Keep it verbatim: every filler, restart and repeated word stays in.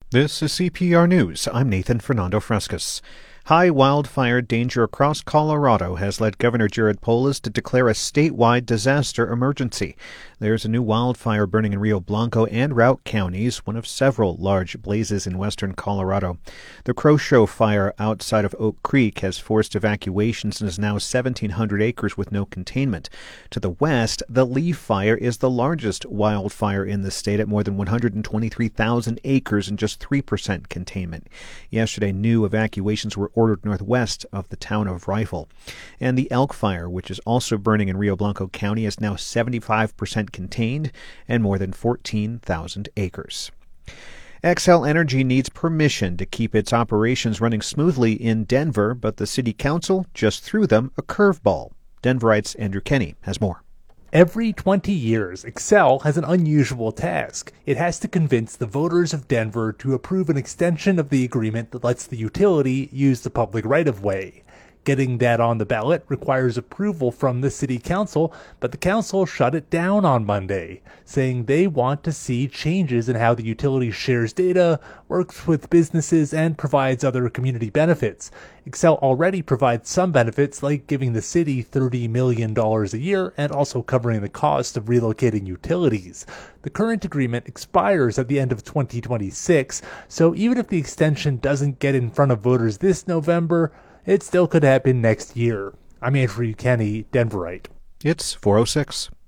This is C P R News. I'm Nathan Fernando Frescas. High wildfire danger across Colorado has led Governor Jared Polis to declare a statewide disaster emergency. There's a new wildfire burning in Rio Blanco and Routt counties, one of several large blazes in western Colorado. The Croshow fire outside of Oak Creek has forced evacuations and is now seventeen hundred acres with no containment. To the west, the Lee fire is the largest wildfire in the state at more than one hundred twenty-three thousand acres and just three percent containment. Yesterday, new evacuations were ordered northwest of the town of Rifle. And the Elk Fire, which is also burning in Rio Blanco County, is now seventy-five percent contained and more than fourteen thousand acres. Xcel Energy needs permission to keep its operations running smoothly in Denver, but the city council just threw them a curveball. Denverite's Andrew Kenny has more. Every twenty years, Xcel has an unusual task. It has to convince the voters of Denver to approve an extension of the agreement that lets the utility use the public right-of-way. Getting that on the ballot requires approval from the city council, but the council shut it down on Monday, saying they want to see changes in how the utility shares data, works with businesses, and provides other community benefits. Xcel already provides some benefits, like giving the city thirty million dollars a year and also covering the cost of relocating utilities. The current agreement expires at the end of twenty twenty-six, so even if the extension doesn't get in front of voters this November, it still could happen next year. I'm Andrew Kenny, Denverite. It's four oh six.